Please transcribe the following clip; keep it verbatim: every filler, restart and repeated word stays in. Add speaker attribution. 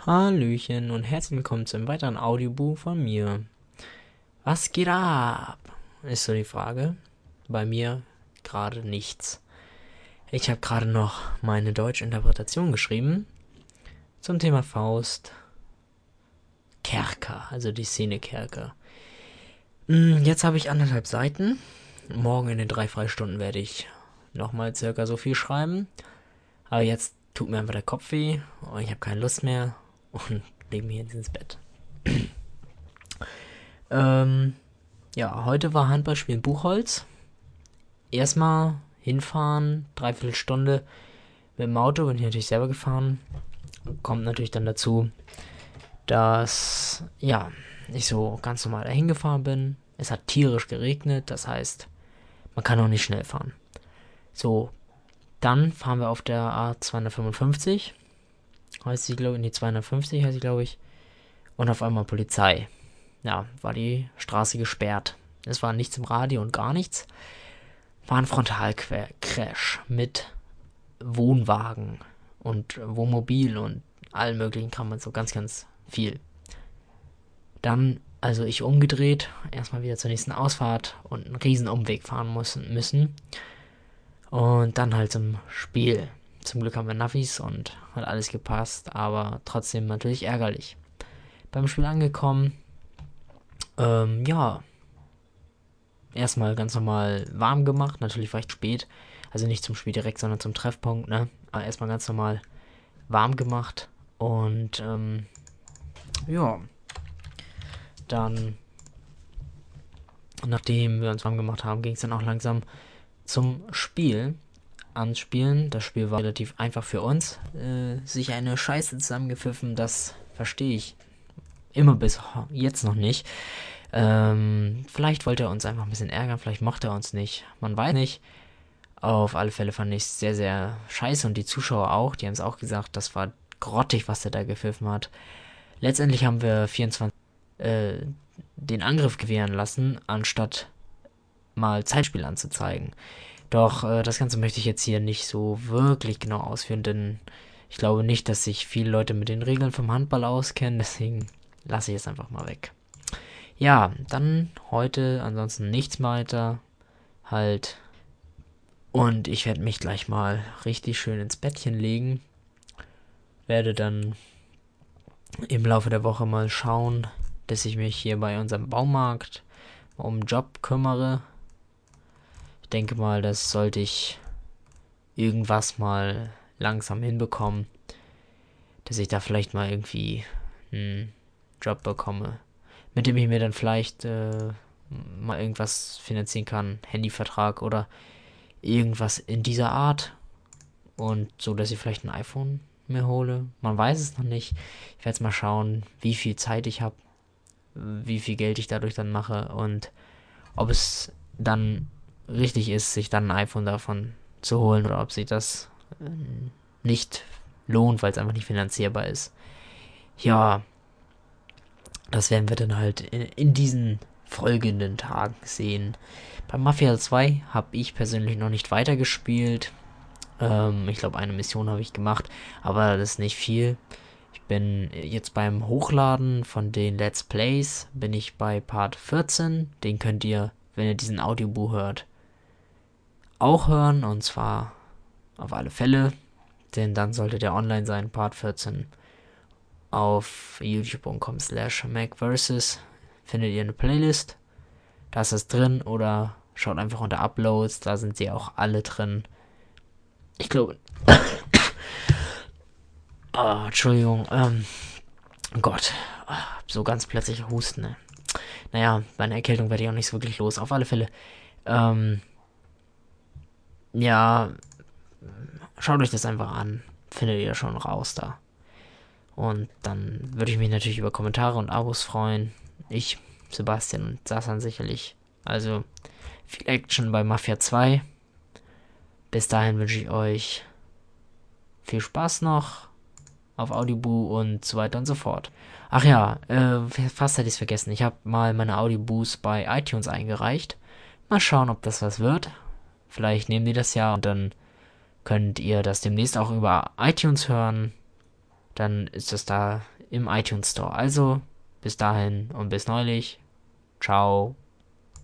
Speaker 1: Hallöchen und herzlich willkommen zu einem weiteren Audiobuch von mir. Was geht ab? Ist so die Frage. Bei mir gerade nichts. Ich habe gerade noch meine deutsche Interpretation geschrieben zum Thema Faust. Kerker, also die Szene Kerker. Jetzt habe ich anderthalb Seiten. Morgen in den drei Freistunden werde ich nochmal circa so viel schreiben. Aber jetzt tut mir einfach der Kopf weh und ich habe keine Lust mehr und lege mich jetzt ins Bett. ähm, ja, heute war Handballspielen Buchholz. Erstmal hinfahren, dreiviertel Stunde mit dem Auto, bin ich natürlich selber gefahren. Kommt natürlich dann dazu, dass, ja, ich so ganz normal dahin gefahren bin. Es hat tierisch geregnet, das heißt, man kann auch nicht schnell fahren. So, dann fahren wir auf der A zweihundertfünfundfünfzig. Heißt sie, glaube ich, nee, zweihundertfünfzig heißt sie, glaube ich. Und auf einmal Polizei. Ja, war die Straße gesperrt. Es war nichts im Radio und gar nichts. War ein Frontalcrash mit Wohnwagen und Wohnmobil und allen möglichen Kram, so ganz, ganz viel. Dann, also ich umgedreht, erstmal wieder zur nächsten Ausfahrt und einen riesen Umweg fahren müssen. Und dann halt zum Spiel. Zum Glück haben wir Navis und hat alles gepasst, aber trotzdem natürlich ärgerlich. Beim Spiel angekommen, ähm, ja, erstmal ganz normal warm gemacht, natürlich war ich spät, also nicht zum Spiel direkt, sondern zum Treffpunkt, ne, aber erstmal ganz normal warm gemacht und, ähm, ja, dann, nachdem wir uns warm gemacht haben, ging es dann auch langsam zum Spiel. Anspielen. Das Spiel war relativ einfach für uns. Äh, sich eine Scheiße zusammengepfiffen, das verstehe ich immer bis jetzt noch nicht. Ähm, vielleicht wollte er uns einfach ein bisschen ärgern, vielleicht mochte er uns nicht. Man weiß nicht. Auf alle Fälle fand ich es sehr, sehr scheiße und die Zuschauer auch. Die haben es auch gesagt, das war grottig, was er da gepfiffen hat. Letztendlich haben wir vierundzwanzig äh, den Angriff gewähren lassen, anstatt mal Zeitspiel anzuzeigen. Doch äh, das Ganze möchte ich jetzt hier nicht so wirklich genau ausführen, denn ich glaube nicht, dass sich viele Leute mit den Regeln vom Handball auskennen, deswegen lasse ich es einfach mal weg. Ja, dann heute ansonsten nichts weiter, halt. Und ich werde mich gleich mal richtig schön ins Bettchen legen. Werde dann im Laufe der Woche mal schauen, dass ich mich hier bei unserem Baumarkt um einen Job kümmere. Ich denke mal, das sollte ich irgendwas mal langsam hinbekommen, dass ich da vielleicht mal irgendwie einen Job bekomme, mit dem ich mir dann vielleicht äh, mal irgendwas finanzieren kann, Handyvertrag oder irgendwas in dieser Art und so, dass ich vielleicht ein iPhone mir hole. Man weiß es noch nicht. Ich werde jetzt mal schauen, wie viel Zeit ich habe, wie viel Geld ich dadurch dann mache und ob es dann richtig ist, sich dann ein iPhone davon zu holen oder ob sich das äh, nicht lohnt, weil es einfach nicht finanzierbar ist. Ja, das werden wir dann halt in, in diesen folgenden Tagen sehen. Bei Mafia zwei habe ich persönlich noch nicht weitergespielt. Ähm, ich glaube, eine Mission habe ich gemacht, aber das ist nicht viel. Ich bin jetzt beim Hochladen von den Let's Plays, bin ich bei Part vierzehn. Den könnt ihr, wenn ihr diesen Audiobuch hört, auch hören, und zwar auf alle Fälle, denn dann sollte der online sein, Part vierzehn. Auf youtube punkt com slash macversus findet ihr eine Playlist, da ist es drin, oder schaut einfach unter Uploads, da sind sie auch alle drin. Ich glaube, oh, Entschuldigung, ähm, Gott, so ganz plötzlich Husten, ne? Naja, meine Erkältung werde ich auch nicht so wirklich los, auf alle Fälle, ähm, ja, schaut euch das einfach an. Findet ihr schon raus da. Und dann würde ich mich natürlich über Kommentare und Abos freuen. Ich, Sebastian und Sassan sicherlich. Also viel Action bei Mafia zwei. Bis dahin wünsche ich euch viel Spaß noch auf Audioboo und so weiter und so fort. Ach ja, äh, fast hätte ich es vergessen. Ich habe mal meine Audioboos bei iTunes eingereicht. Mal schauen, ob das was wird. Vielleicht nehmen die das ja und dann könnt ihr das demnächst auch über iTunes hören. dann ist das da im iTunes Store. Also bis dahin und bis neulich. Ciao.